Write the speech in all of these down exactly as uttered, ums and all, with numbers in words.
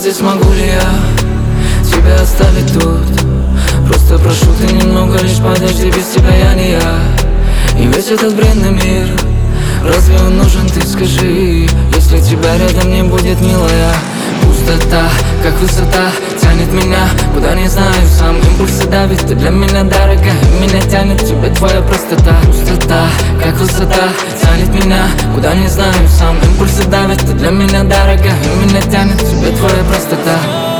здесь, могу ли я тебя оставить тут? Просто прошу, ты немного лишь подожди, без тебя я не я. И весь этот бренный мир, разве он нужен, ты скажи? Если тебя рядом не будет, милая. Пустота, как высота, тянет меня, куда не знаю сам. Импульсы давит, ты для меня дорога, меня тянет к тебе твоя простота. Пустота, как высота, тянет меня, куда не знаю сам. Импульсы давит, ты для меня дорога, меня тянет к тебе твоя простота.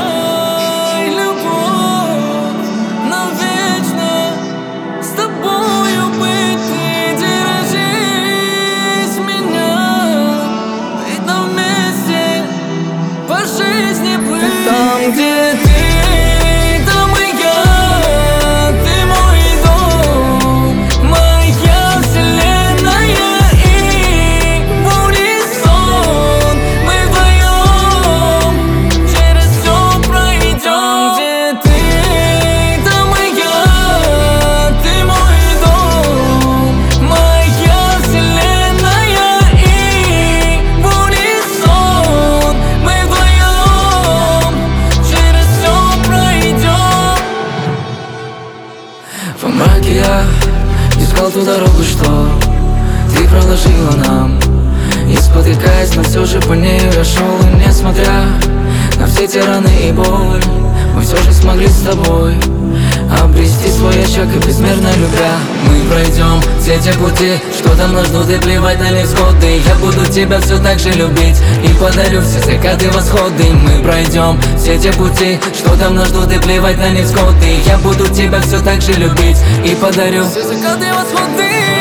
Там, где ты, там и я, ты мой дом, моя вселенная, и в унисон мы вдвоем через все пройдем. Там, где ты, там и я, ты мой дом, моя вселенная, и в унисон мы вдвоем через все пройдем. Во мраке я искал ту дорогу, что ты проложила нам. И спотыкаясь, но все же по ней я шел. И несмотря на все те раны и боль, мы все же смогли с тобой обрести свой очаг и безмерно любя. Мы пройдем все те пути, что там нас ждут, и плевать на невзгоды. Я буду тебя все так же любить и подарю все закаты, восходы. Мы пройдем все те пути, что там нас ждут, и плевать на невзгоды. Я буду тебя все так же любить и подарю Все закаты, восходы.